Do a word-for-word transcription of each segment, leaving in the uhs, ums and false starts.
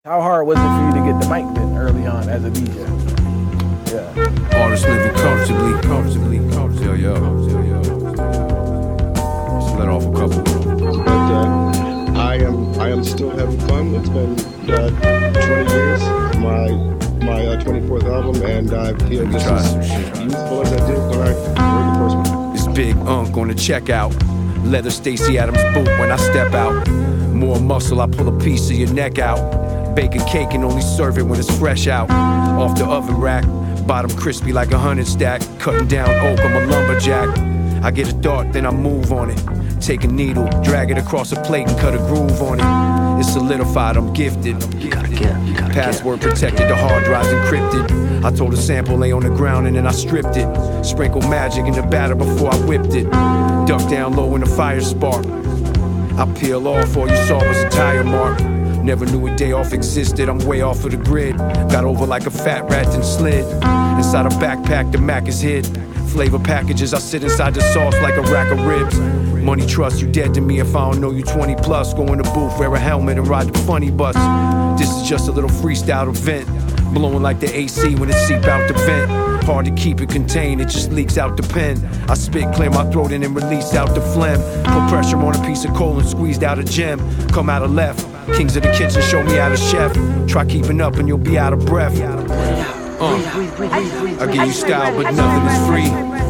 How hard was it for you to get the mic then early on as a D J? Yeah. Artists living comfortably, comfortably, comfortably. Yo, yo, yo, yo. Just let off a couple. But uh, I am, I am still having fun. It's been uh, twenty years, my my uh, twenty-fourth album, and I feel just as youthful as I did when I heard the first one. This big unk on the checkout, leather Stacey Adams boot when I step out. More muscle, I pull a piece of your neck out. Bake a cake and only serve it when it's fresh out. Off the oven rack, bottom crispy like a hundred stack. Cutting down oak, I'm a lumberjack. I get a thought, then I move on it. Take a needle, drag it across a plate and cut a groove on it. It's solidified, I'm gifted. You gotta get, you gotta Password protected, the hard drive's encrypted. I told a sample lay on the ground and then I stripped it. Sprinkled magic in the batter before I whipped it. Duck down low when the fire spark. I peel off, all you saw was a tire mark. Never knew a day off existed, I'm way off of the grid. Got over like a fat rat and slid. Inside a backpack, the Mac is hid. Flavor packages, I sit inside the sauce like a rack of ribs. Money trust, you dead to me if I don't know you twenty plus. Go in the booth, wear a helmet and ride the funny bus. This is just a little freestyle event. Blowing like the A C when it seep out the vent. Hard to keep it contained, it just leaks out the pen. I spit, clear my throat and then release out the phlegm. Put pressure on a piece of coal and squeezed out a gem. Come out of left, kings of the kitchen show me how to chef. Try keeping up and you'll be out of breath. Uh, I give you style but nothing is free.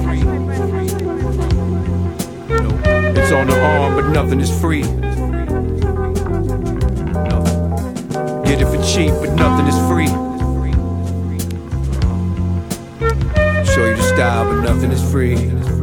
It's on the arm but nothing is free. Get it for cheap but nothing is free. Show you the style but nothing is free.